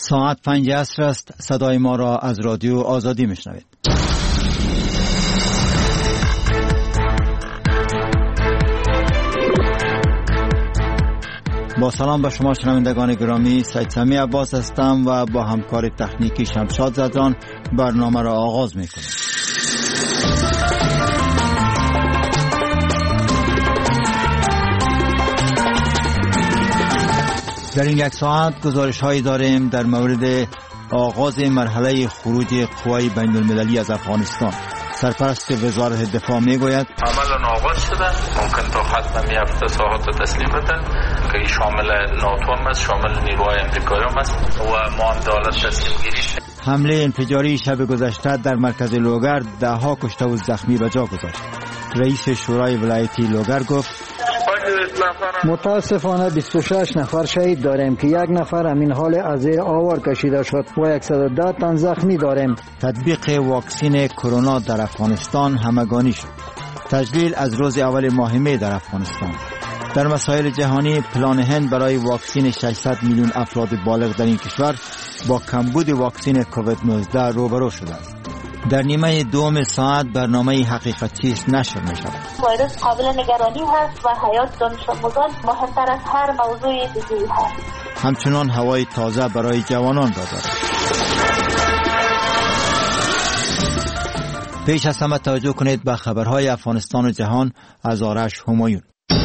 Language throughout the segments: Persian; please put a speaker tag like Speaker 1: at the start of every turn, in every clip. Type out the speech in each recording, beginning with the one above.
Speaker 1: ساعت 5 عصر است. صدای ما را از رادیو آزادی میشنوید. با سلام به شما شنوندگان گرامی، سید سمی عباس هستم و با همکار تکنیکی شمشاد زدران برنامه را آغاز میکنیم. در این یک ساعت گزارش هایی داریم در مورد آغاز مرحله خروج قوای بین المللی از افغانستان. سرپرست وزارت دفاع میگوید
Speaker 2: عملا آغاز شده، ممکن تا ختم می هفته ساعت تسلیم بدن که شامل ناتو هم است، شامل نیروهای امریکایی هم است و ما هم دولت تسلیم گیری.
Speaker 1: حمله انفجاری شب گذشته در مرکز لوگر 10 کشته و زخمی به جا گذاشت. رئیس شورای ولایتی لوگر گفت
Speaker 3: متاسفانه 26 نفر شهید داریم که 1 نفر همین حال از زیر آوار کشیده شد و 110 تن زخمی داریم.
Speaker 1: تطبیق واکسن کرونا در افغانستان همگانی شد. تجلیل از روز اول ماه می در افغانستان. در مسائل جهانی، پلان هند برای واکسن 600 میلیون افراد بالغ در این کشور با کمبود واکسن کووید 19 روبرو شده است. در نیمه دوم ساعت برنامه حقیقت چیست نشر می شود.
Speaker 4: ویروس قابل نگرانی هست و حیات دانش آموزان مهمتر از هر موضوع دیگری هست.
Speaker 1: همچنان هوای تازه برای جوانان را دارد. پیش از همه توجه کنید به خبرهای افغانستان و جهان از آرش همایون.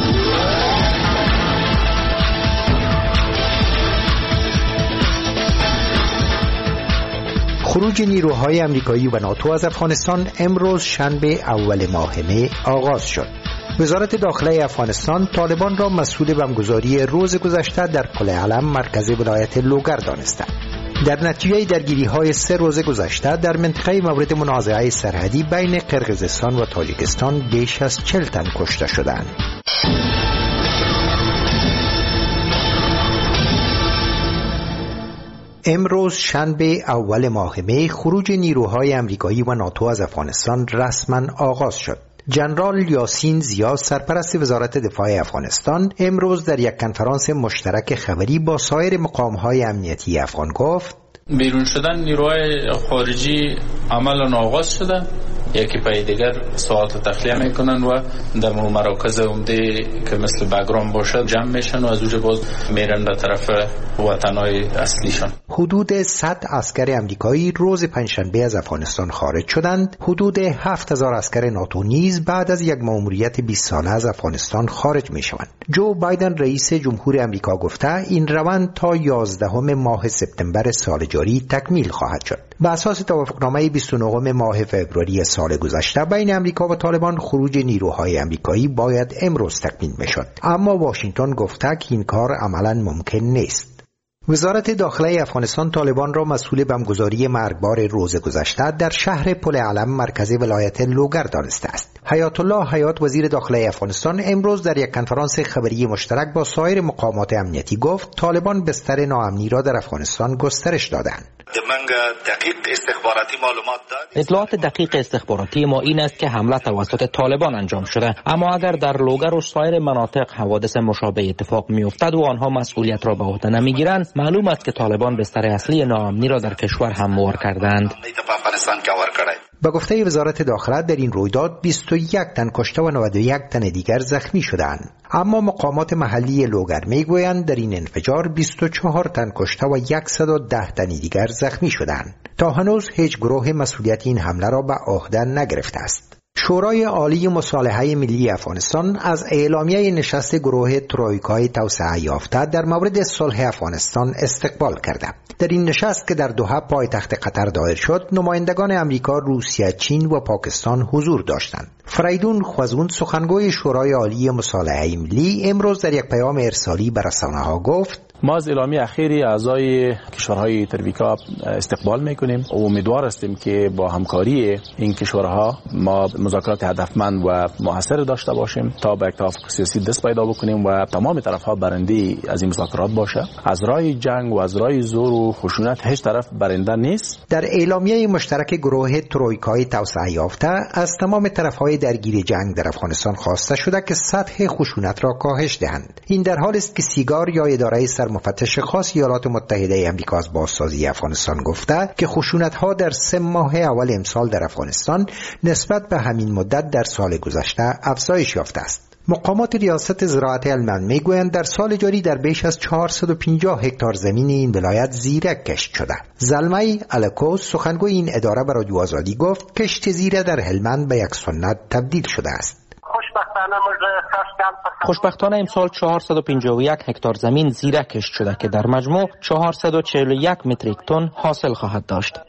Speaker 5: خروج نیروهای امریکایی و ناتو از افغانستان امروز شنبه اول ماه می آغاز شد. وزارت داخله افغانستان طالبان را مسئول بمبگذاری روز گذشته در پل علم مرکز ولایت لوگر دانسته. در نتیجه درگیری‌های 3 روز گذشته در منطقه مورد منازعه سرحدی بین قرقیزستان و تاجیکستان بیش از 40 تن کشته شدند. امروز شنبه اول ماه می خروج نیروهای امریکایی و ناتو از افغانستان رسما آغاز شد. جنرال یاسین زیا سرپرست وزارت دفاع افغانستان امروز در یک کنفرانس مشترک خبری با سایر مقام‌های امنیتی افغان گفت
Speaker 2: بیرون شدن نیروهای خارجی عملا آغاز شده، یکی پای دیگر ساعت تخلیه میکنن و در مراکز عمده که مثل بگرام باشه جمع میشن و از اونجا باز میرن به طرف وطنهای اصلیشان.
Speaker 5: حدود 100 عسکر امریکایی روز پنجشنبه از افغانستان خارج شدند. حدود 7000 عسکر ناتو نیز بعد از یک مأموریت 20 ساله از افغانستان خارج میشوند. جو بایدن رئیس جمهور امریکا گفته این روند تا 11 ماه سپتامبر سال جاری تکمیل خواهد شد. بر اساس توافقنامه 29 ماه فوریه سال گذشته بین امریکا و طالبان خروج نیروهای امریکایی باید امروز تکمیل میشد، اما واشنگتن گفته که این کار عملاً ممکن نیست. وزارت داخله افغانستان طالبان را مسئول بمبگذاری مرگبار روز گذشته در شهر پل علم مرکز ولایت لوگر دانسته است. حیات الله حیات وزیر داخله افغانستان امروز در یک کنفرانس خبری مشترک با سایر مقامات امنیتی گفت طالبان بستر ناامنی را در افغانستان گسترش دادند.
Speaker 6: اطلاعات دقیق استخباراتی ما این است که حمله توسط طالبان انجام شده، اما اگر در لوگر و سایر مناطق حوادث مشابه اتفاق میافتد و آنها مسئولیت را به عهده نمیگیرند، معلوم است که طالبان بستر اصلی ناامنی را در کشور هموار کردند.
Speaker 5: با گفته وزارت داخله در این رویداد 21 تن کشته و 91 تن دیگر زخمی شدند، اما مقامات محلی لوگر میگویند در این انفجار 24 تن کشته و 110 تن دیگر زخمی شدند. تا هنوز هیچ گروه مسئولیت این حمله را به عهده نگرفته است. شورای عالی مصالحه ملی افغانستان از اعلامیه نشست گروه ترویکای توسعه یافته در مورد صلح افغانستان استقبال کرده. در این نشست که در دوحه پایتخت قطر دایر شد، نمایندگان امریکا، روسیه، چین و پاکستان حضور داشتند. فریدون خوازون سخنگوی شورای عالی مصالحه ملی امروز در یک پیام ارسالی به رسانه‌ها گفت
Speaker 7: ما از اعلامیه اخیری اعضای کشورهای ترویکا استقبال میکنیم و امیدوار هستیم که با همکاری این کشورها ما مذاکرات هدفمند و موثر داشته باشیم تا به توافق سیاسی دست پیدا بکنیم و تمام طرفها برنده از این مذاکرات باشه. از راه جنگ و از راه زور و خشونت هیچ طرف برنده نیست.
Speaker 5: در اعلامیه مشترک گروه ترویکای توسعه یافته از تمام طرفهای درگیر جنگ در افغانستان خواسته شده که سطح خشونت را کاهش دهند. این در حالی است که سیگار یا اداره مفتش خاص ایالات متحده آمریکا از بازسازی افغانستان گفته که خشونت‌ها در 3 ماه اول امسال در افغانستان نسبت به همین مدت در سال گذشته افزایش یافته است. مقامات ریاست زراعت آلمان میگویند در سال جاری در بیش از 450 هکتار زمین این ولایت زیرک کشت شده. زلمه الکوز سخنگوی این اداره به رادیو آزادی گفت کشت زیره در هلمند به یک سنت تبدیل شده است.
Speaker 6: خوشبختانه امسال 451 هکتار زمین زیرک کشت شده که در مجموع 441 متریک تن حاصل خواهد داشت.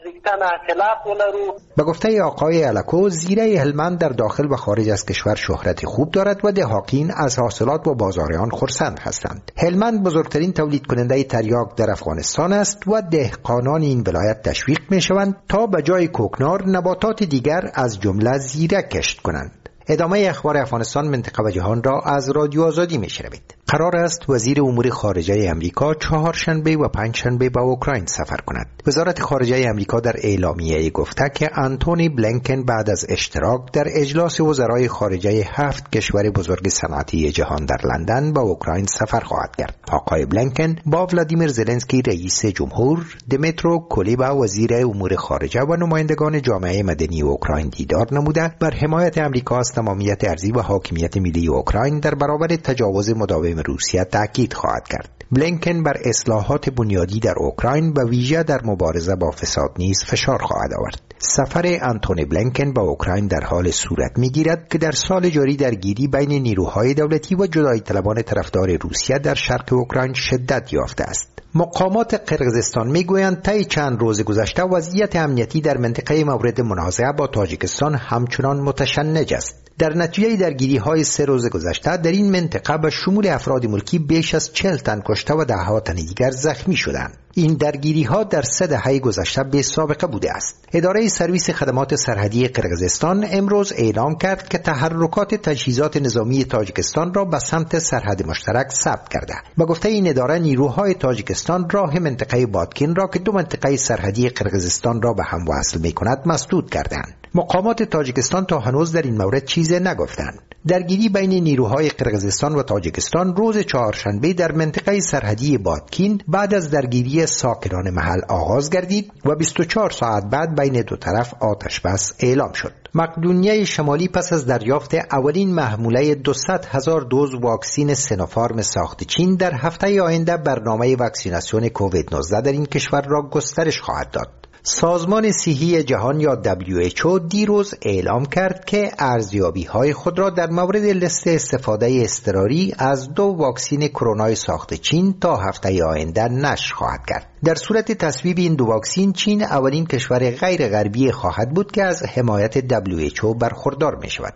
Speaker 5: به گفته آقای الکو، زیره هلمند در داخل و خارج از کشور شهرت خوب دارد و دهقان از حاصلات و بازار آن خرسند هستند. هلمند بزرگترین تولید کننده تریاک در افغانستان است و دهقانان این ولایت تشویق می شوند تا به جای کوکنار نباتات دیگر از جمله زیره کشت کنند. ادامه اخبار افغانستان، منطقه و جهان را از رادیو آزادی میشنوید. قرار است وزیر امور خارجه امریکا چهارشنبه و پنجشنبه به اوکراین سفر کند. وزارت خارجه امریکا در اعلامیه گفته که آنتونی بلینکن بعد از اشتراک در اجلاس وزرای خارجه 7 کشور بزرگ صنعتی جهان در لندن به اوکراین سفر خواهد کرد. آقای بلینکن با ولادیمیر زلنسکی رئیس جمهور، دمیترو کلیبا وزیر امور خارجه و نمایندگان جامعه مدنی اوکراین دیدار نموده بر حمایت امریکا از تمامیت ارضی و حاکمیت ملی اوکراین در برابر تجاوز مداوم روسیه تاکید خواهد کرد. بلینکن بر اصلاحات بنیادی در اوکراین و ویژه در مبارزه با فساد نیز فشار خواهد آورد. سفر آنتونی بلینکن به اوکراین در حال صورت می‌گیرد که در سال جاری درگیری بین نیروهای دولتی و جدایی طلبان طرفدار روسیه در شرق اوکراین شدت یافته است. مقامات قرقیزستان میگویند طی چند روز گذشته وضعیت امنیتی در منطقه مورد منازعه با تاجیکستان همچنان متشنج است. در نتیجه درگیری‌های 3 روز گذشته در این منطقه به شمول افراد ملکی بیش از 40 تن کشته و ده‌ها تن دیگر زخمی شدند. این درگیری‌ها در 3 دهه گذشته بی سابقه بوده است. اداره سرویس خدمات سرحدی قرقیزستان امروز اعلام کرد که تحرکات تجهیزات نظامی تاجیکستان را به سمت سرحد مشترک ثبت کرده. به گفته این اداره نیروهای تاجیکستان راه منطقه بادکین را که 2 منطقه سرحدی قرقیزستان را به هم وصل می‌کند مسدود کردند. مقامات تاجیکستان تا هنوز در این مورد چیزی نگفتند. درگیری بین نیروهای قرقیزستان و تاجیکستان روز چهارشنبه در منطقه سرحدی بادکین بعد از درگیری ساکنان محل آغاز گردید و 24 ساعت بعد بین دو طرف آتش بس اعلام شد. مقدونیه شمالی پس از دریافت اولین محموله 200,000 دوز واکسین سینوفارم ساخت چین در هفته آینده برنامه واکسیناسیون کووید 19 در این کشور را گسترش خواهد داد. سازمان صحی جهان یا WHO دیروز اعلام کرد که ارزیابی‌های خود را در مورد لیست استفاده اضطراری از 2 واکسن کرونا ساخت چین تا هفته آینده نشر خواهد کرد. در صورت تصویب این 2 واکسن، چین اولین کشور غیر غربی خواهد بود که از حمایت WHO برخوردار می شود.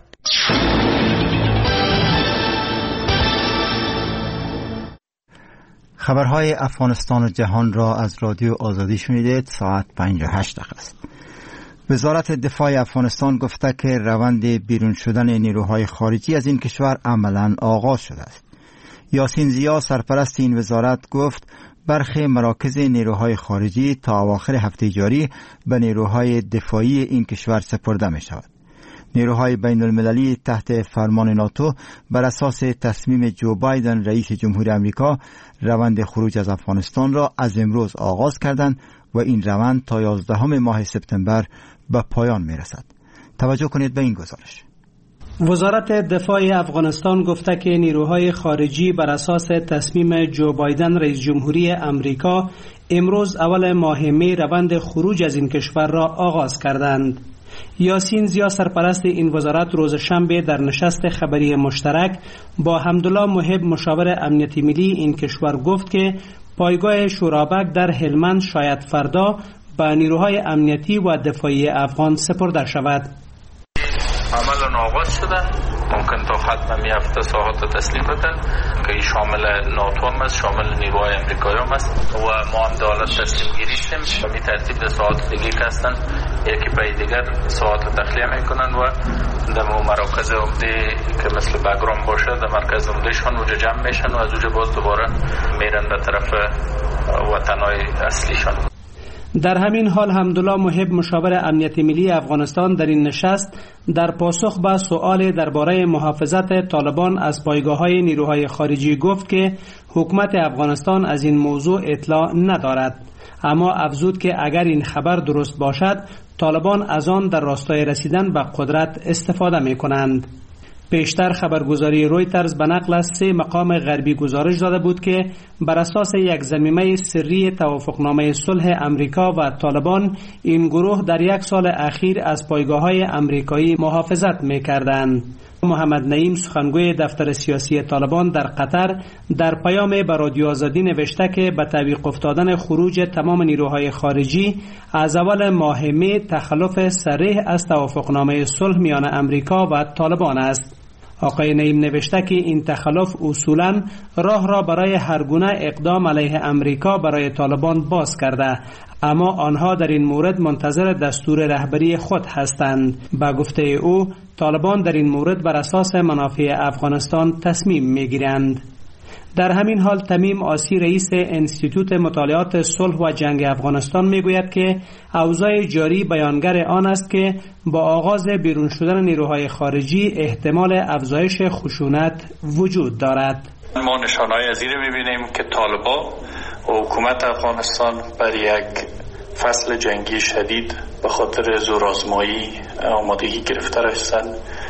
Speaker 1: خبرهای افغانستان و جهان را از رادیو آزادی شنیدید. ساعت 58 دقیقه است. وزارت دفاع افغانستان گفته که روند بیرون شدن نیروهای خارجی از این کشور عملاً آغاز شده است. یاسین زیا سرپرست این وزارت گفت برخی مراکز نیروهای خارجی تا اواخر هفته جاری به نیروهای دفاعی این کشور سپرده می شود. نیروهای بین المللی تحت فرمان ناتو بر اساس تصمیم جو بایدن رئیس جمهور امریکا روند خروج از افغانستان را از امروز آغاز کردند و این روند تا 11 ماه سپتامبر به پایان می رسد. توجه کنید به این گزارش.
Speaker 8: وزارت دفاع افغانستان گفته که نیروهای خارجی بر اساس تصمیم جو بایدن رئیس جمهوری امریکا امروز اول ماه می روند خروج از این کشور را آغاز کردند. یاسین زیا سرپرست این وزارت روز شنبه در نشست خبری مشترک با حمدالله محب مشاور امنیتی ملی این کشور گفت که پایگاه شورابک در هلمند شاید فردا به نیروهای امنیتی و دفاعی افغان سپرده شود.
Speaker 2: عمل آغاز شده، ممکن تا ختم می هفته ساعت تسلیم بدن که شامل ناتو هم است، شامل نیروهای امریکایی هم است و ما هم دولت تسلیم گیریستیم و می ترتیب در ساعت دیگه که هستن یکی پای دیگر ساعت تخلیه میکنن و در مراکز عمده که مثل بگرام باشه در مرکز عمده شان وجه جمع میشن و از وجه باز دوباره میرن به طرف وطنهای اصلیشان.
Speaker 8: در همین حال حمدالله محب مشاور امنیت ملی افغانستان در این نشست در پاسخ به سؤال درباره محافظت طالبان از پایگاه‌های نیروهای خارجی گفت که حکومت افغانستان از این موضوع اطلاع ندارد، اما افزود که اگر این خبر درست باشد طالبان از آن در راستای رسیدن به قدرت استفاده می‌کنند. پیشتر خبرگزاری رویترز به نقل از 3 مقام غربی گزارش داده بود که بر اساس یک ضمیمه سری توافقنامه صلح امریکا و طالبان این گروه در 1 سال اخیر از پایگاه‌های امریکایی محافظت می‌کردند. محمد نعیم سخنگوی دفتر سیاسی طالبان در قطر در پیام به رادیو آزادی نوشته که به تعویق افتادن خروج تمام نیروهای خارجی از اول ماه می تخلف صریح از توافقنامه صلح میان امریکا و طالبان است. آقای نعیم نوشته که این تخلف اصولاً راه را برای هر گونه اقدام علیه امریکا برای طالبان باز کرده، اما آنها در این مورد منتظر دستور رهبری خود هستند. با گفته او طالبان در این مورد بر اساس منافع افغانستان تصمیم میگیرند. در همین حال تمیم آسی رئیس انستیتوت مطالعات صلح و جنگ افغانستان میگوید که اوضاع جاری بیانگر آن است که با آغاز بیرون شدن نیروهای خارجی احتمال افزایش خشونت وجود دارد.
Speaker 9: ما نشانه‌های از این می‌بینیم که طالبان و حکومت افغانستان بر یک فصل جنگی شدید به خاطر زورآزمایی آمادگی گرفته هستند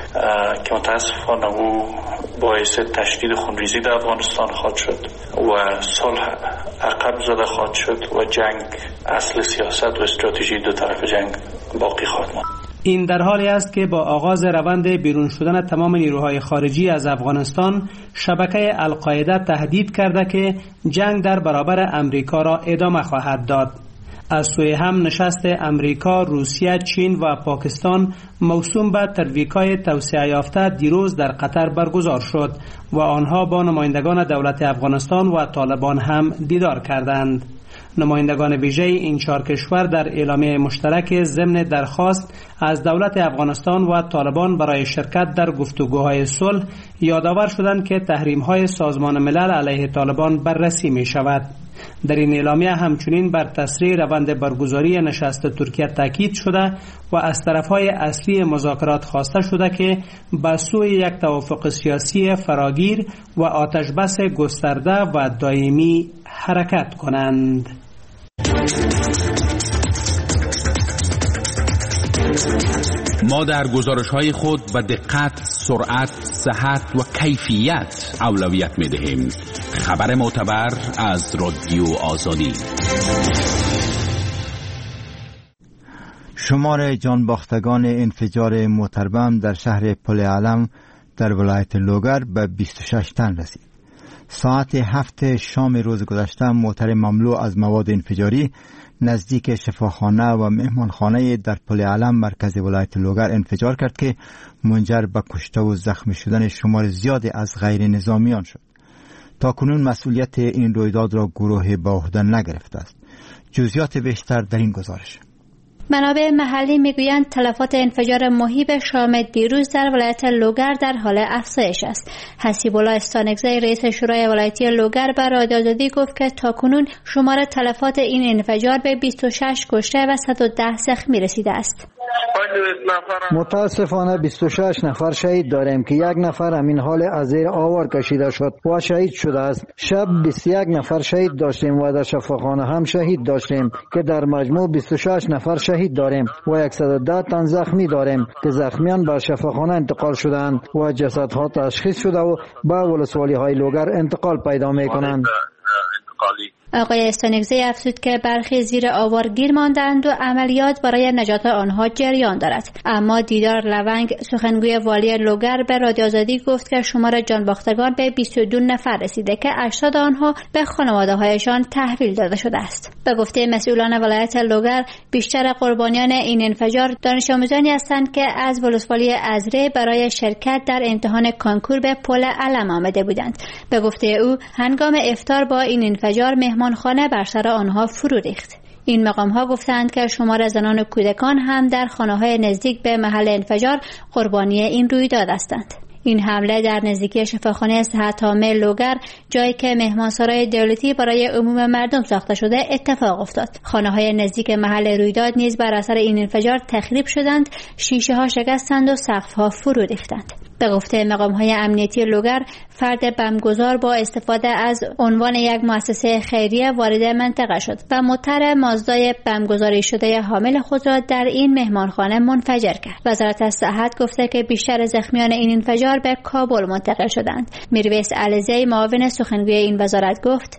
Speaker 9: که متاسفانه او باعث تشدید خونریزی در افغانستان خواهد شد و صلح عقب زده خواهد شد و جنگ اصل سیاست و استراتژی دو طرف جنگ باقی خواهد ماند.
Speaker 8: این در حالی است که با آغاز روند بیرون شدن تمام نیروهای خارجی از افغانستان شبکه القاعده تهدید کرده که جنگ در برابر امریکا را ادامه خواهد داد. از سوی هم نشست امریکا، روسیه، چین و پاکستان موسوم به ترویکای توسعه یافته دیروز در قطر برگزار شد و آنها با نمایندگان دولت افغانستان و طالبان هم دیدار کردند. نمایندگان ویژه این 4 کشور در اعلامیه مشترک ضمن درخواست از دولت افغانستان و طالبان برای شرکت در گفتگوهای صلح یادآور شدند که تحریم‌های سازمان ملل علیه طالبان بررسی می‌شود. در این اعلامیه همچنین بر تسریع روند برگزاری نشست ترکیه تاکید شده و از طرفهای اصلی مذاکرات خواسته شده که به سوی یک توافق سیاسی فراگیر و آتشبس گسترده و دائمی حرکت کنند.
Speaker 10: ما در گزارش‌های خود به دقت، سرعت، صحت و کیفیت اولویت می‌دهیم. خبر معتبر از رادیو آزادی.
Speaker 1: شمار جانباختگان انفجار موتربم در شهر پل علم در ولایت لوگر به 26 تن رسید. ساعت 7 شام روز گذشته موتر مملو از مواد انفجاری نزدیک شفاخانه و مهمانخانه در پل علم مرکز ولایت لوگر انفجار کرد که منجر به کشته و زخمی شدن شمار زیادی از غیر نظامیان شد. تاکنون مسئولیت این رویداد را گروه به عهده نگرفته است. جزئیات بیشتر در این گزارش.
Speaker 11: منابع محلی میگویند تلفات انفجار مهیب شام دیروز در ولایت لوگر در حال افزایش است. حسیب الله استانگزی رئیس شورای ولایتی لوگر به رادیو آزادی گفت که تاکنون شمار تلفات این انفجار به 26 کشته و 110 زخمی رسیده است.
Speaker 3: متاسفانه 26 نفر شهید داریم که 1 نفر همین حال از زیر آوار کشیده شد و شهید شده است. شب 21 نفر شهید داشتیم و در شفاخانه هم شهید داشتیم که در مجموع 26 نفر شهید داریم و 110 تن زخمی داریم که زخمیان به شفاخانه انتقال شدند و جسدها تشخیص شده و به ولسوالی های لوگر انتقال پیدا می کنند.
Speaker 11: آقای استانگزی افزود که برخی زیر آوار گیر ماندند و عملیات برای نجات آنها جریان دارد. اما دیدار لونگ سخنگوی والی لوگر به رادیو آزادی گفت که شمار جانباختگان به 22 نفر رسیده که 80 آنها به خانواده‌هایشان تحویل داده شده است. به گفته مسئولان ولایت لوگر بیشتر قربانیان این انفجار دانش آموزانی هستند که از ولسوالی ازره برای شرکت در امتحان کانکور به پل علم آمده بودند. به گفته او هنگام افطار با این انفجار مهمانخانه بر سر آنها فرو ریخت. این مقام ها گفتند که شمار زنان و کودکان هم در خانه های نزدیک به محل انفجار قربانی این رویداد هستند. این حمله در نزدیکی شفاخانه صحت عامه لوگر، جایی که مهمانسرای دولتی برای عموم مردم ساخته شده، اتفاق افتاد. خانه‌های نزدیک محل رویداد نیز بر اثر این انفجار تخریب شدند، شیشه‌ها شکستند و سقف‌ها فرو ریختند. به گفته مقام‌های امنیتی لوگر، فرد بمبگذار با استفاده از عنوان یک مؤسسه خیریه وارد منطقه شد و موتور مازدای بمبگذاری شده حامل خود را در این مهمانخانه منفجر کرد. وزارت صحت گفته که بیشتر زخمیان این انفجار به کابل منتقل شدند. میرویس علیزی، معاون سخنگوی این وزارت، گفت: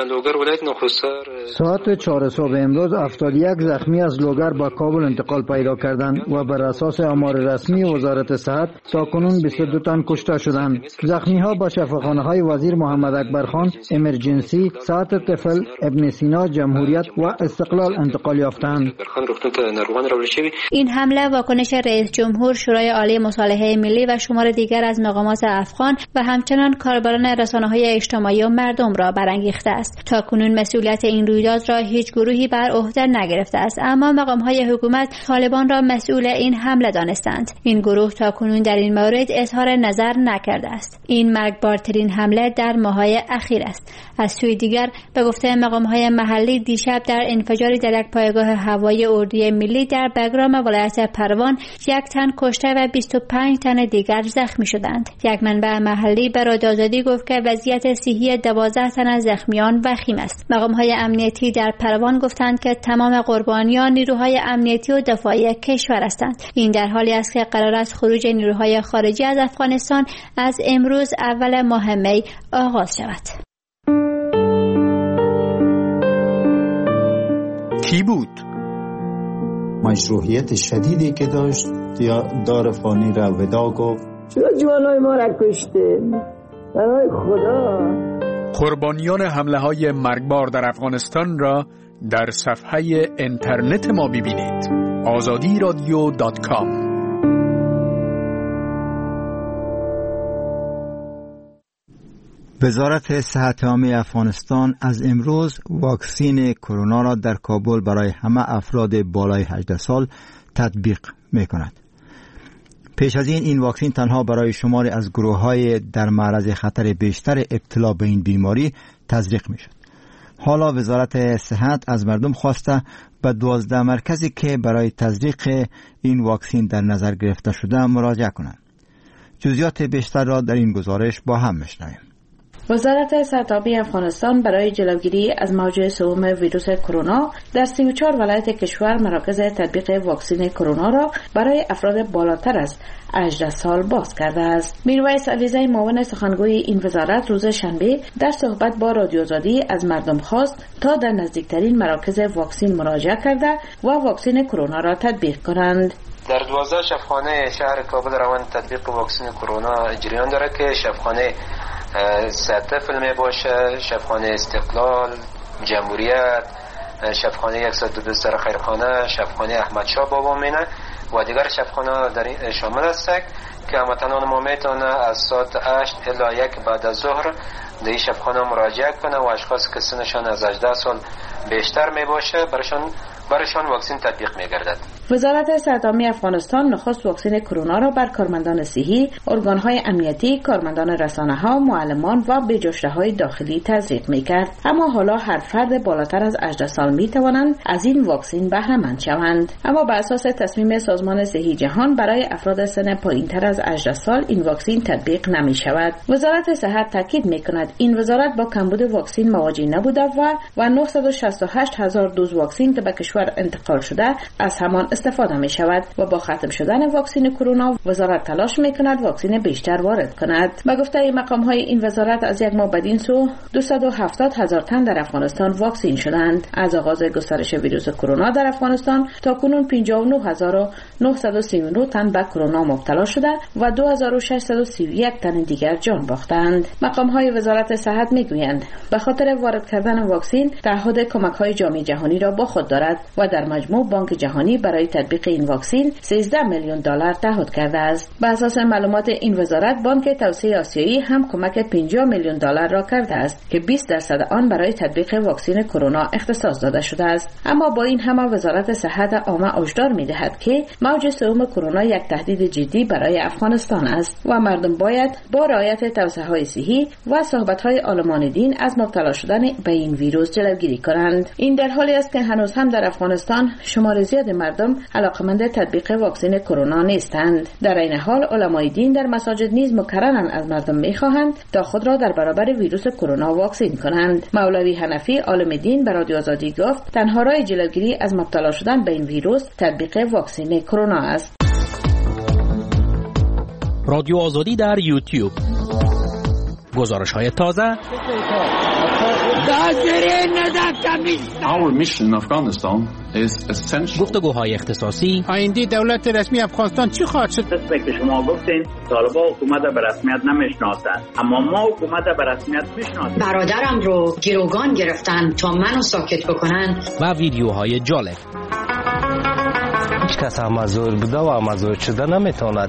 Speaker 3: ساعت 4 صبح امروز 71 زخمی از لوگر با کابل انتقال پیدا کردند و بر اساس آمار رسمی وزارت صحت تاکنون 22 تن کشته شدند. زخمی ها با شفاخانه‌های وزیر محمد اکبر خان، امرجنسی، ساعت طفل، ابن سینا، جمهوریت و استقلال انتقال یافتند.
Speaker 11: این حمله واکنش رئیس جمهور، شورای عالی مصالحه ملی و شمار دیگر از مقامات افغان و همچنان کاربران رسانه‌های اجتماعی و مردم را برانگیخته است. تاکنون مسئولیت این رویداد را هیچ گروهی بر عهده نگرفته است، اما مقام‌های حکومت طالبان را مسئول این حمله دانستند. این گروه تاکنون در این مورد اظهار نظر نکرده است. این مرگبارترین حمله در ماه‌های اخیر است. از سوی دیگر به گفته مقام‌های محلی، دیشب در انفجاری در یک پایگاه هوایی اردوی ملی در بگرام ولایت پروان 1 تن کشته و 25 تن دیگر زخمی شدند. یک منبع محلی به رادیو آزادی گفت که وضعیت صحی 12 تن از زخمیان وخیم است. مقام‌های امنیتی در پروان گفتند که تمام قربانیان نیروهای امنیتی و دفاعی کشور هستند. این در حالی است که قرار است خروج نیروهای خارجی از افغانستان از امروز اول ماه می آغاز شود.
Speaker 12: کی بود؟ مشروعیت شدیدی که داشت یا دار فانی را ودا گفت.
Speaker 13: چرا جوانای ما را کشته؟ برای خدا.
Speaker 14: قربانیان حمله های مرگبار در افغانستان را در صفحه اینترنت ما ببینید. azadiradio.com.
Speaker 1: وزارت صحت عامه افغانستان از امروز واکسین کرونا را در کابل برای همه افراد بالای 18 سال تطبیق می‌کند. پیش از این واکسین تنها برای شماری از گروه‌های در معرض خطر بیشتر ابتلا به این بیماری تزریق می‌شد. حالا وزارت صحت از مردم خواسته به 12 مرکزی که برای تزریق این واکسین در نظر گرفته شده مراجعه کنند. جزئیات بیشتر را در این گزارش با هم می‌شنویم.
Speaker 15: وزارت صحت عامه افغانستان برای جلوگیری از موج سوم ویروس کرونا در 34 ولایت کشور مراکز تطبیق واکسین کرونا را برای افراد بالاتر از 18 سال باز کرده است. میرویس علیزی، معاون سخنگوی این وزارت، روز شنبه در صحبت با رادیو آزادی از مردم خواست تا در نزدیکترین مراکز واکسین مراجعه کرده و واکسین کرونا را تطبیق کنند.
Speaker 16: در 12 شفاخانه شهر کابل روند تطبیق واکسین کرونا جریان دارد که شفاخانه سطفل می باشه، شفاخانه استقلال، جمهوریت، شفاخانه 122 خیرخانه، شفاخانه احمد شاه بابا مینه و دیگر شفاخانه در این شامل است که هموطنان ما میتونه از ساعت 8 الی 1 بعد از ظهر در این شفاخانه مراجعه کنه و اشخاص که سنشان از 18 سال بیشتر می باشه برایشان واکسین تطبیق می گردد.
Speaker 15: وزارت صحت عامه افغانستان نخست واکسین کرونا را بر کارمندان صحی، ارگان‌های امنیتی، کارمندان رسانه‌ها، معلمان و بجشته‌های داخلی تزریق می‌کرد. اما حالا هر فرد بالاتر از 18 سال می‌توانند از این واکسین بهره مند شوند. اما بر اساس تصمیم سازمان صحی جهان برای افراد سن پایین‌تر از 18 سال این واکسین تطبیق نمی‌شود. وزارت صحت تاکید می‌کند این وزارت با کمبود واکسین مواجه نبوده و 968 هزار دوز واکسین که به کشور انتقال شده از همان استفاده می شود و با ختم شدن واکسین کرونا وزارت تلاش می کند واکسین بیشتر وارد کند. به گفته مقام های این وزارت از یک ماه بدین سو 270 هزار تن در افغانستان واکسین شدند. از آغاز گسترش ویروس کرونا در افغانستان تا کنون 59939 تن به کرونا مبتلا شده و 2631 تن دیگر جان باختند. مقام های وزارت صحت می گویند به خاطر وارد کردن واکسین تعهد کمک های جامعه جهانی را با خود دارد و در مجموع بانک جهانی برای برای تطبیق این واکسن 13 میلیون دلار تعهد کرده است. بر اساس معلومات این وزارت، بانک توسعه آسیایی هم کمک 50 میلیون دلار را کرده است که 20% آن برای تطبیق واکسن کرونا اختصاص داده شده است. اما با این همه وزارت صحت عامه هشدار می‌دهد که موج سوم کرونا یک تهدید جدی برای افغانستان است و مردم باید با رعایت توصیه‌های صحی و صحبت‌های عالمان دین از مبتلا شدن به این ویروس جلوگیری کنند. این در حالی است که هنوز هم در افغانستان شمار زیاد مردم علاقمند تطبیق واکسن کرونا نیستند. در این حال علمای دین در مساجد نیز مکرراً از مردم می‌خواهند تا خود را در برابر ویروس کرونا واکسن کنند. مولوی حنفی عالم دین به رادیو آزادی گفت تنها راه جلوگیری از مبتلا شدن به این ویروس تطبیق واکسن کرونا است.
Speaker 6: رادیو آزادی در یوتیوب. گزارش‌های تازه.
Speaker 10: Our mission in Afghanistan is essential.
Speaker 6: گفتگوهای اختصاصی.
Speaker 14: آینده دولت رسمی افغانستان چی خواهد شد؟
Speaker 17: که شما گفتین طالبان حکومت به رسمیت نمیشناسند، اما ما حکومت به رسمیت میشناسیم.
Speaker 18: برادرم رو گروگان گرفتن تا منو ساکت بکنن.
Speaker 6: و ویدیوهای جالب.
Speaker 19: هیچ کس مزور بوده و مزور شده نمیتواند.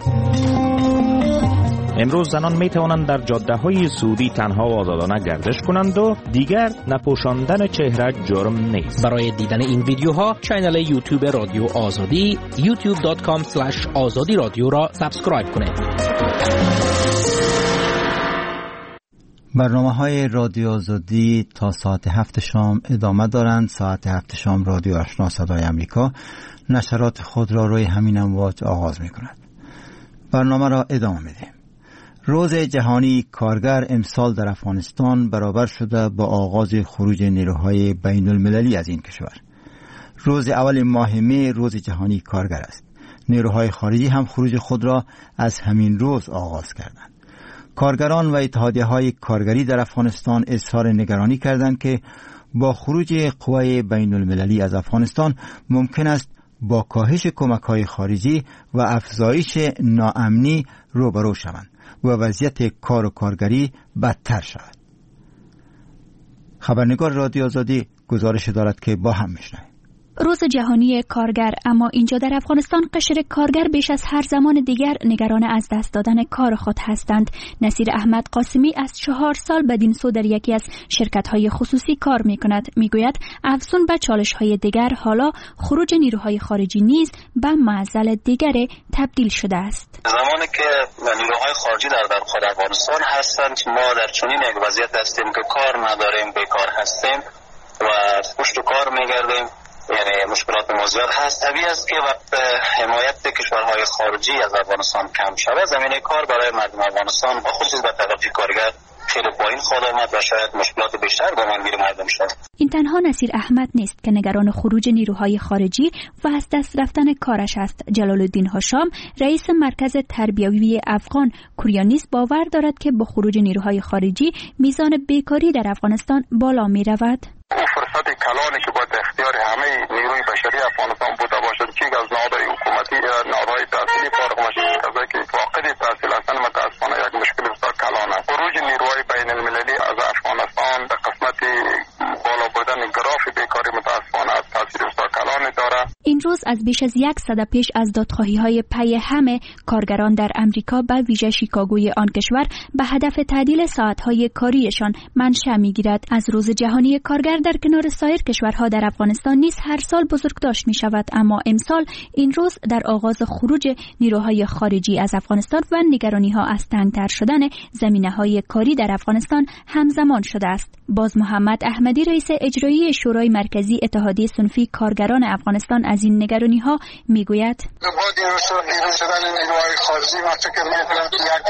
Speaker 20: امروز زنان می توانند در جاده‌های سعودی تنها و آزادانه گردش کنند و دیگر نپوشاندن چهره جرم نیست.
Speaker 6: برای دیدن این ویدیوها کانال یوتیوب رادیو آزادی youtube.com/azadi رادیو را سابسکرایب کنید.
Speaker 1: برنامه‌های رادیو آزادی تا ساعت 7 شام ادامه دارند. ساعت 7 شام رادیو آشنا صدای امریکا نشرات خود را روی همین امواج آغاز می‌کند. برنامه را ادامه می‌دهیم. روز جهانی کارگر امسال در افغانستان برابر شده با آغاز خروج نیروهای بین المللی از این کشور. روز اول ماه می روز جهانی کارگر است. نیروهای خارجی هم خروج خود را از همین روز آغاز کردند. کارگران و اتحادیه‌های کارگری در افغانستان اظهار نگرانی کردند که با خروج قوای بین المللی از افغانستان ممکن است با کاهش کمک‌های خارجی و افزایش ناامنی روبرو شوند و وضعیت کار و کارگری بدتر شود. خبرنگار رادیو آزادی گزارش دارد که با هم میشنویم.
Speaker 21: روز جهانی کارگر، اما اینجا در افغانستان قشر کارگر بیش از هر زمان دیگر نگران از دست دادن کار خود هستند. نصیر احمد قاسمی از 4 سال بدین سو در یکی از شرکت‌های خصوصی کار می‌کند. میگوید افزون به چالش‌های دیگر حالا خروج نیروهای خارجی نیز به معضل دیگر تبدیل شده است.
Speaker 22: زمانی که نیروهای خارجی در خود افغانستان هستند، ما در چنین یک وضعیت هستیم که کار نداریم، بیکار هستیم و پشت کار می‌گردیم. یعنی مشکلات ما زیاد هست. طبیعی است که وقت حمایت کشورهای خارجی از افغانستان کم شود، زمینه کار برای مردم افغانستان با خصوص به طبقه کارگر خیلی پایین خواهد آمد و شاید مشکلات بیشتر گامانگیر مردم شود.
Speaker 21: این تنها نصیر احمد نیست که نگران خروج نیروهای خارجی و از دست رفتن کارش است. جلال الدین هاشم، رئیس مرکز تربیوی افغان کوریانیس، باور دارد که با خروج نیروهای خارجی میزان بیکاری در افغانستان بالا می رود.
Speaker 23: فرصت کلانی که باید اختیار همه نیروی بشری افغانستان بوده باشد، چه از نهادهای حکومتی یا نهادهای تحصیلی فارغ باشد، کسایی که فاقد تحصیل هستند، متاسفانه یک مشکل بسیار کلان است. خروج نیروهای بین المللی از افغانستان به قسمت بالا بودن گراف بیکاری متاسفانه تاثیر بسیار کلانی دارد.
Speaker 21: این روز از بیش از 1 سده پیش از دادخواهی‌های پی همه کارگران در امریکا به ویژه شیکاگوی آن کشور به هدف تعدیل ساعت‌های کاریشان منشأ می‌گیرد. از روز جهانی کارگر در کنار سایر کشورها در افغانستان نیز هر سال بزرگداشت می‌شود، اما امسال این روز در آغاز خروج نیروهای خارجی از افغانستان و نگرانی‌ها از تنگ‌تر شدن زمینه‌های کاری در افغانستان همزمان شده است. باز محمد احمدی، رئیس اجرایی شورای مرکزی اتحادیه صنفی کارگران افغانستان، از این نگرانی‌ها میگوید:
Speaker 23: با دیروز شدن نیروهای خارجی ما فکر می‌کنم که یک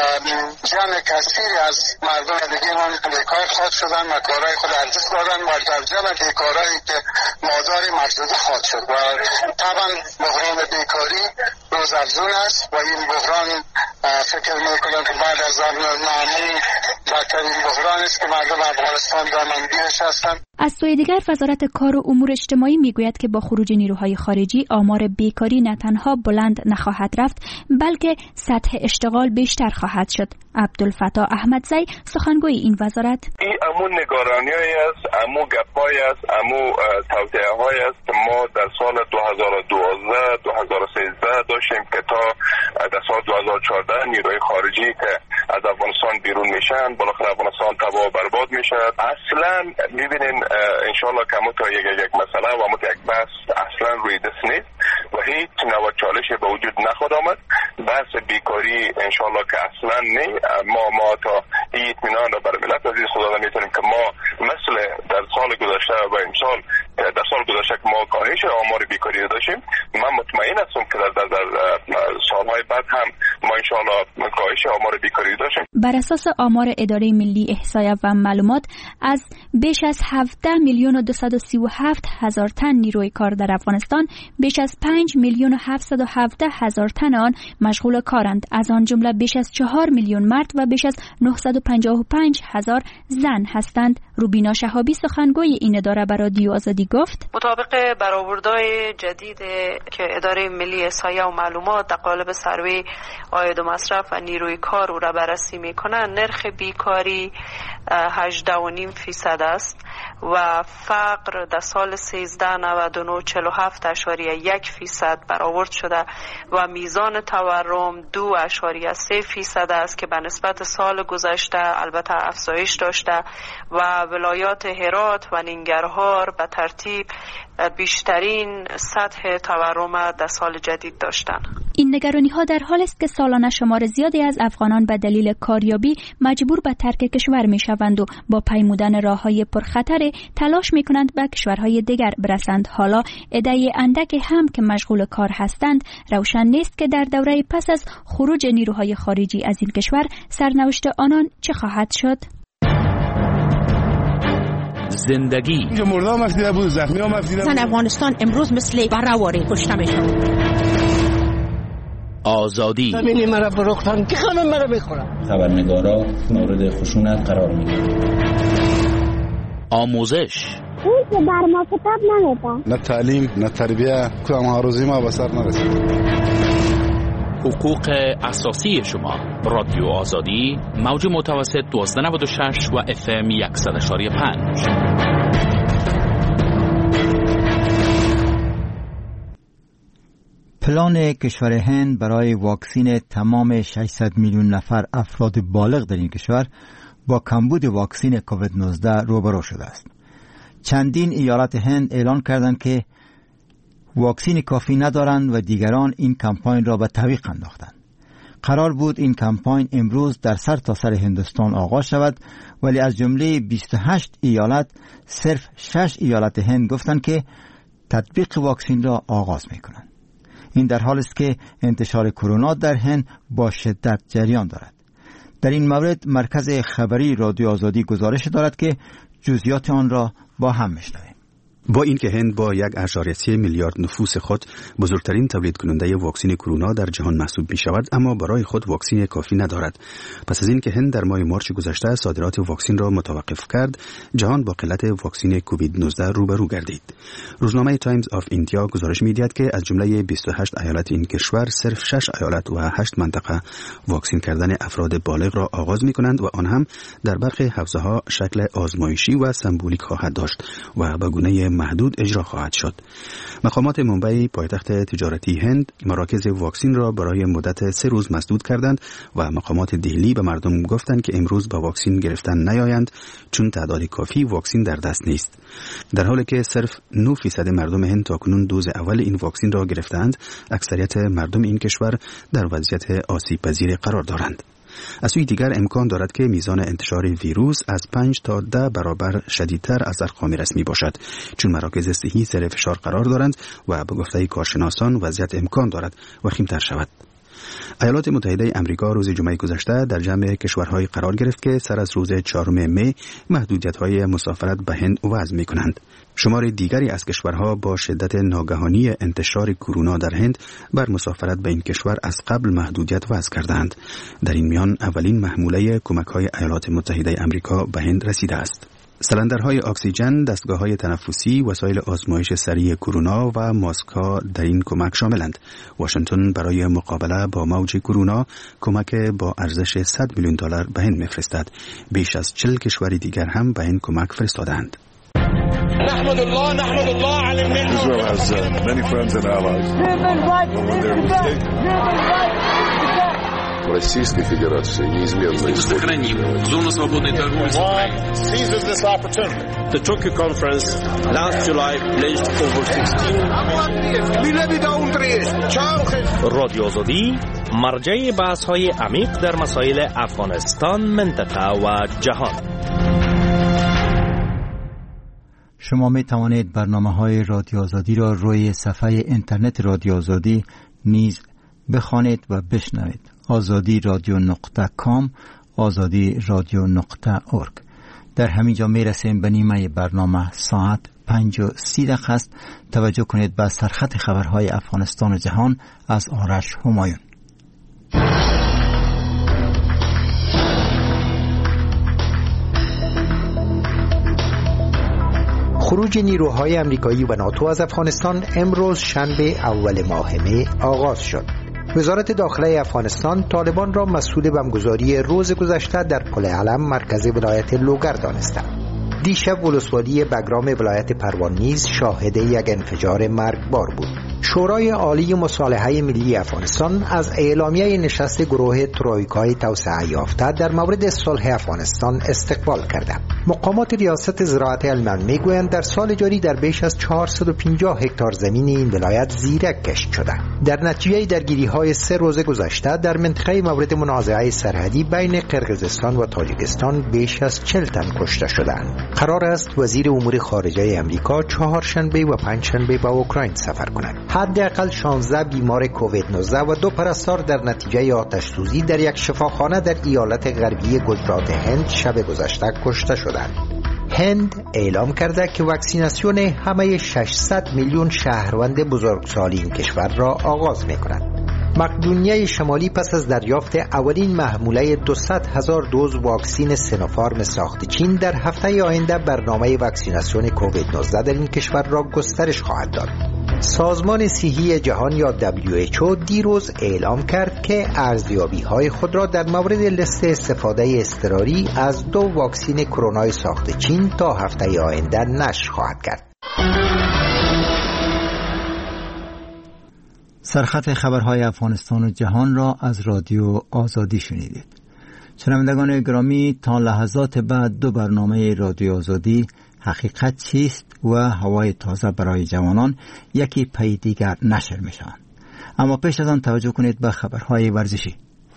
Speaker 23: جمع کثیری از مردم دیگه بیکار خواهد شدن و کارهای خود از دست دادن و در جمع بیکارایی که مادار محدودی خواهد شد و طبعا بحران بیکاری روزافزون است و این بحران فکر می‌کنم که بعد از ناامنی بدترین بحران است که مردم افغانستان دامنگیرش هستند.
Speaker 21: از سوی دیگر وزارت کار و امور اجتماعی میگوید که با خروج نیروهای خارجی آمار بیکاری نه تنها بلند نخواهد رفت بلکه سطح اشتغال بیشتر خواهد شد. عبدالفتاح احمدزی، سخنگوی این وزارت:
Speaker 23: این امون نگرانی‌هایی است، امو گپ‌هایی است، امو توطئه‌هایی است که ما در سال 2012
Speaker 4: داشتیم که تا در سال 2014 نیروی خارجی که از افغانستان بیرون میشن بالاخره افغانستان تباه و برباد میشه. اصلا میبینین انشالله که تا یک مسئله و یک بحث اصلا روی دست نیست و هیچ نوع چالشی به وجود نخواهد آمد. بحث بیکاری انشالله که اصلا نی. ما تا این اطمینان را برای ملت عزیز خدا میتونیم که ما مثل در سال گذشته و امسال در سال گذشته که ما کاهش آمار بیکاری داشتیم، من مطمئن هستم که در سالهای بعد هم ما انشالله کاهش آمار بیکاری داشتیم.
Speaker 21: بر اساس آمار اداره ملی احصایه و معلومات از بیش از 17,237,000 تن نیروی کار در افغانستان، بیش از 5,717,000 تن آن مشغول کارند. از آن جمله بیش از 4 میلیون مرد و بیش از 955,000 زن هستند. روبینا شهابی سخنگوی این اداره برای رادیو آزادی گفت:
Speaker 5: مطابق برآوردهای جدید که اداره ملی احصایه و معلومات در قالب سروی عاید و مصرف و نیروی کار او را بررسی میکنند، نرخ بیکاری 18.5% است و فقر در سال 1399 47.1% برآورد شده و میزان تورم 2.3% است که به نسبت سال گذشته البته افزایش داشته و ولایات هرات و ننگرهار به ترتیب بیشترین سطح تورم در سال جدید داشتند.
Speaker 21: این نگرانی ها در حال است که سالانه شمار زیادی از افغانان به دلیل کاریابی مجبور به ترک کشور می شوند و با پیمودن راههای پرخطر تلاش می کنند به کشورهای دیگر برسند. حالا عده اندک هم که مشغول کار هستند روشن نیست که در دوره پس از خروج نیروهای خارجی از این کشور سرنوشت آنان چه خواهد شد.
Speaker 20: زندگی
Speaker 7: اینجا مردم مفیده بود، زخمی ها مفیده بود.
Speaker 24: افغانستان امروز مثل برآوری کشته میشن.
Speaker 20: آزادی
Speaker 24: زمینی مرا فروختن که خانم مرا بخورم.
Speaker 25: خبرنگارا مورد خشونت قرار میگیرن.
Speaker 20: آموزش
Speaker 26: اون که بر ما کتاب نمیده.
Speaker 7: نه تعلیم نه تربیه، کدام آرزوی ما به سر نرسید.
Speaker 20: حقوق اساسی شما. رادیو آزادی موج متوسط 1296 و FM 100.5.
Speaker 1: پلان کشور هند برای واکسین تمام 600 میلیون نفر افراد بالغ در این کشور با کمبود واکسین کووید 19 روبرو شده است. چندین ایالت هند اعلان کردند که واکسین کافی ندارند و دیگران این کمپاین را به تعویق انداختند. قرار بود این کمپاین امروز در سرتاسر هندوستان آغاز شود، ولی از جمله 28 ایالت صرف 6 ایالت هند گفتند که تطبیق واکسین را آغاز می‌کنند. این در حالی است که انتشار کرونا در هند با شدت جریان دارد. در این مورد مرکز خبری رادیو آزادی گزارش دارد که جزئیات آن را با هم میشنویم.
Speaker 27: با اینکه هند با 1.3 میلیارد نفوس خود بزرگترین تولید کننده واکسن کرونا در جهان محسوب می شود، اما برای خود واکسن کافی ندارد. پس از اینکه هند در ماه مارچ گذشته صادرات واکسن را متوقف کرد، جهان با قلت واکسن کووید 19 روبرو گردید. روزنامه تایمز آف ایندیا گزارش می‌دهد که از جمله 28 ایالت این کشور صرف 6 ایالت و 8 منطقه واکسن کردن افراد بالغ را آغاز می‌کنند و آن هم در برخی حوزه‌ها شکل آزمایشی و سمبولیک خواهد داشت و به گونه محدود اجرا خواهد شد. مقامات ممبئی پایتخت تجارتی هند مراکز واکسن را برای مدت 3 روز مسدود کردند و مقامات دهلی به مردم گفتند که امروز به واکسن گرفتن نیایند چون تعداد کافی واکسن در دست نیست. در حالی که صرف 9% مردم هند تاکنون دوز اول این واکسن را گرفتند، اکثریت مردم این کشور در وضعیت آسیب پذیر قرار دارند. از سوی دیگر امکان دارد که میزان انتشار ویروس از 5 تا 10 برابر شدیدتر از ارقام رسمی باشد، چون مراکز صحی زیر فشار قرار دارند و به گفته کارشناسان وضعیت امکان دارد وخیم‌تر شود. ایالات متحده آمریکا روز جمعه گذشته در جمع کشورهای قرار گرفت که سر از روز 4 می محدودیت‌های مسافرت به هند وضع می‌کنند. شمار دیگری از کشورها با شدت ناگهانی انتشار کرونا در هند بر مسافرت به این کشور از قبل محدودیت وضع کردند. در این میان اولین محموله کمک‌های ایالات متحده آمریکا به هند رسیده است. سلندرهای اکسیژن، دستگاه‌های تنفسی، وسایل آزمایش سریع کرونا و ماسک‌ها در این کمک شاملند. واشنگتن برای مقابله با موج کرونا کمک با ارزش $100 میلیون به هند می‌فرستد. بیش از 40 کشور دیگر هم به این کمک فرستادند.
Speaker 28: نحمد الله على النعمة
Speaker 2: Israel has many friends and allies.
Speaker 3: Российской Федерации неизменно
Speaker 8: сохраним зону свободной торговли с Украиной.
Speaker 9: The Tokyo conference last July pledged over 16
Speaker 20: رادیو آزادی مرجع بحث‌های عمیق در مسائل افغانستان، منطقه و جهان.
Speaker 1: شما می توانید برنامه‌های رادیو آزادی را روی صفحه اینترنت رادیو آزادی نیز بخوانید و بشنوید. azadi.com azadi.org. در همین جا می رسیم به نیمه برنامه. ساعت 5:30 است. توجه کنید به سرخط خبرهای افغانستان و جهان از آرش همایون.
Speaker 11: خروج نیروهای امریکایی و ناتو از افغانستان امروز شنبه اول ماه می آغاز شد. وزارت داخله افغانستان طالبان را مسئول بمبگذاری روز گذشته در پل علم مرکز ولایت لوگر دانسته. دیشب ولسوالی بگرام ولایت پروان نیز شاهد یک انفجار مرگبار بود. شورای عالی مصالحه ملی افغانستان از اعلامیه نشست گروه ترویکای توسعه یافته در مورد صلح افغانستان استقبال کرده. مقامات ریاست زراعت المان میگویند در سال جاری در بیش از 450 هکتار زمین این ولایت زیرک کشت شده. در نتیجه درگیری‌های 3 روز گذشته در منطقه مورد منازعه سرحدی بین قرقیزستان و تاجیکستان بیش از 40 تن کشته شدند. قرار است وزیر امور خارجه امریکا چهارشنبه و پنجشنبه به اوکراین سفر کند. حداقل 16 بیمار کووید 19 و 2 پرستار در نتیجه آتش سوزی در یک شفاخانه در ایالت غربی گجرات هند شب گذشته کشته شدند. هند اعلام کرده که واکسیناسیون همه 600 میلیون شهروند بزرگسال این کشور را آغاز می‌کند. مقدونیه شمالی پس از دریافت اولین محموله 200,000 دوز واکسین سینوفارم ساخت چین در هفته آینده برنامه واکسیناسیون کووید 19 در این کشور را گسترش خواهد داد. سازمان صحی جهان یا WHO دیروز اعلام کرد که ارزیابی‌های خود را در مورد لیست استفاده اضطراری از 2 واکسین کرونا ساخت چین تا هفته آینده نشر خواهد کرد.
Speaker 1: سرخط خبرهای افغانستان و جهان را از رادیو آزادی شنیدید. شنوندگان گرامی، تا لحظات بعد 2 برنامه رادیو آزادی، حقیقت چیست و هوای تازه برای جوانان، یکی پی دیگر نشر می شوند. اما پیش از آن توجه کنید به خبرهای ورزشی.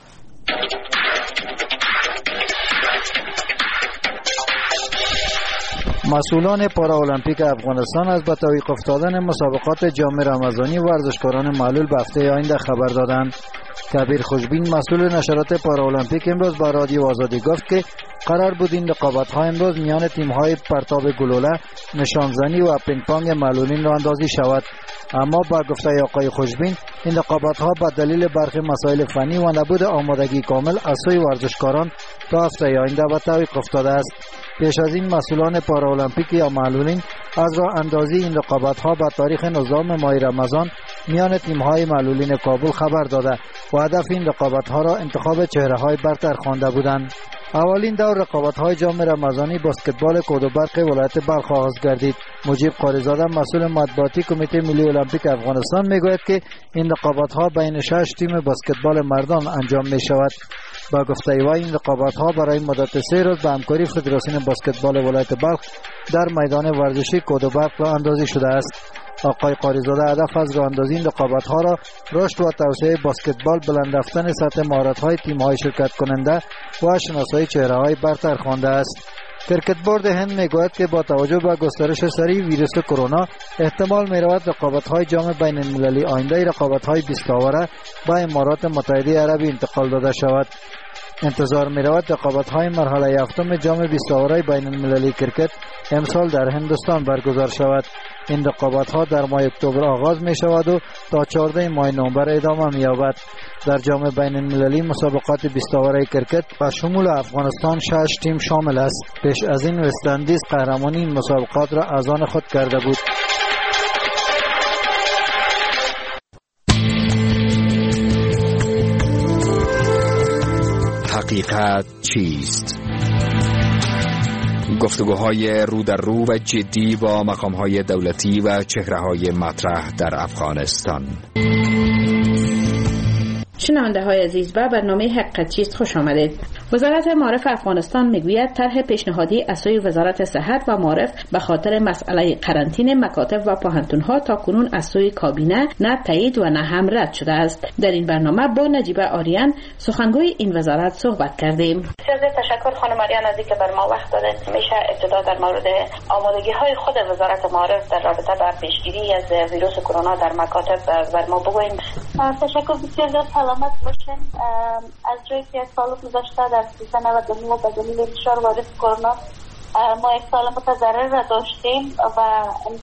Speaker 1: مسئولان پارالمپیک افغانستان از به تعویق افتادن مسابقات جام رمضانی ورزشکاران معلول به هفته آینده خبر دادند. کبیر خوشبین مسئول نشرات پارالمپیک امروز با رادیو آزادی گفت که قرار بود این رقابت‌ها امروز میان تیم‌های پرتاب گلوله، نشانزنی و پینگ پونگ معلولین راه اندازی شود. اما با گفته آقای خوشبین این رقابت‌ها به دلیل برخی مسائل فنی و نبود آمادگی کامل از سوی ورزشکاران تا هفته آینده به تعویق افتاده است. پیش از این مسئولان پارالمپیک یا معلولین از راه اندازی این رقابت‌ها به تاریخ 19 ماه رمضان میان تیم‌های معلولین کابل خبر داده و هدف این رقابت‌ها را انتخاب چهره‌های برتر خوانده بودند. اولین دور رقابت‌های جام رمضانی بسکتبال کود و برق ولایت بلخ آغاز گردید. مجیب قاریزاده مسئول مطبوعاتی کمیته ملی المپیک افغانستان میگوید که این رقابت‌ها بین 6 تیم بسکتبال مردان انجام می‌شود. با گفته وی این رقابت‌ها برای مدت 3 روز به همکاری فدراسیون بسکتبال ولایت بلخ در میدان ورزشی کود و برق راه اندازی شده است. آقای قاریزاده هدف از راه اندازی این رقابت‌ها را رشد و توسعه بسکتبال، بلند رفتن سطح مهارت‌های تیم‌های شرکت کننده و شناسایی چهره‌های برتر خوانده است. کرکت بورد هند میگوید که با توجه به گسترش سریع ویروس کرونا احتمال می‌رود رقابت‌های جام بین‌المللی آینده رقابت‌های 20 آوره به امارات متحده عربی انتقال داده شود. انتظار می‌رود رقابت‌های مرحله هفتم جام 20 آوره بین‌المللی کرکت امسال در هندوستان برگزار شود. این رقابت‌ها در ماه اکتبر آغاز می‌شود و تا 14 ماه نوامبر ادامه می‌یابد. در جام بین‌المللی مسابقات 20 آوره کرکت با شمول افغانستان 6 تیم شامل است. پیش از این وست اندیز قهرمانی این مسابقات را از آن خود کرده بود.
Speaker 12: حقیقت چیست؟
Speaker 10: گفتگوهای رو در رو و جدی با مقامهای دولتی و چهره‌های مطرح در افغانستان.
Speaker 12: شنونده های عزیز، به برنامه حقیقت چیست خوش آمدید. وزارت معارف افغانستان میگوید طرح پیشنهادی از سوی وزارت صحت و معارف به خاطر مسئله قرنطینه مکاتب و پوهنتون‌ها تا کنون از سوی کابینه نه تایید و نه هم رد شده است. در این برنامه با نجیبه آریان سخنگوی این وزارت صحبت کردیم.
Speaker 13: بسیار تشکر خانم آریان از اینکه بر ما وقت دادید. میشه ابتدا در مورد آمادگی‌های خود وزارت معارف در رابطه با پیشگیری از ویروس کرونا در مکاتب بر ما بگویید.
Speaker 26: تشکر بسیار. سلامت باشین. از جایی که سال گذشته در سیستم و به دلیل انتشار ویروس کرونا ما یک سال متضرر را داشتیم و این